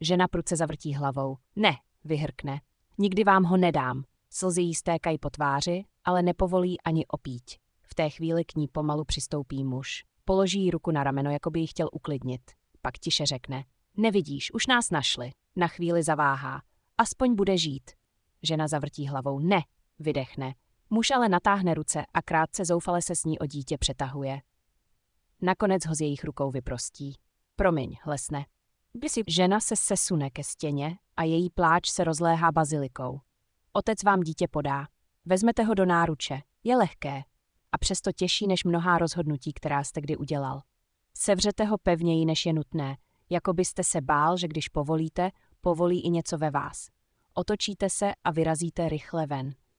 Žena prudce zavrtí hlavou. Ne, vyhrkne. Nikdy vám ho nedám. Slzy jí stékají po tváři, ale nepovolí ani opíť. V té chvíli k ní pomalu přistoupí muž. Položí jí ruku na rameno, jako by ji chtěl uklidnit. Pak tiše řekne. Nevidíš, už nás našli. Na chvíli zaváhá. Aspoň bude žít. Žena zavrtí hlavou. Ne, vydechne. Muž ale natáhne ruce a krátce zoufale se s ní o dítě přetahuje. Nakonec ho z jejich rukou vyprostí. Promiň, hlesne. Žena se sesune ke stěně a její pláč se rozléhá bazilikou. Otec vám dítě podá. Vezmete ho do náruče. Je lehké. A přesto těžší než mnohá rozhodnutí, která jste kdy udělal. Sevřete ho pevněji, než je nutné, jako byste se bál, že když povolíte, povolí i něco ve vás. Otočíte se a vyrazíte rychle ven.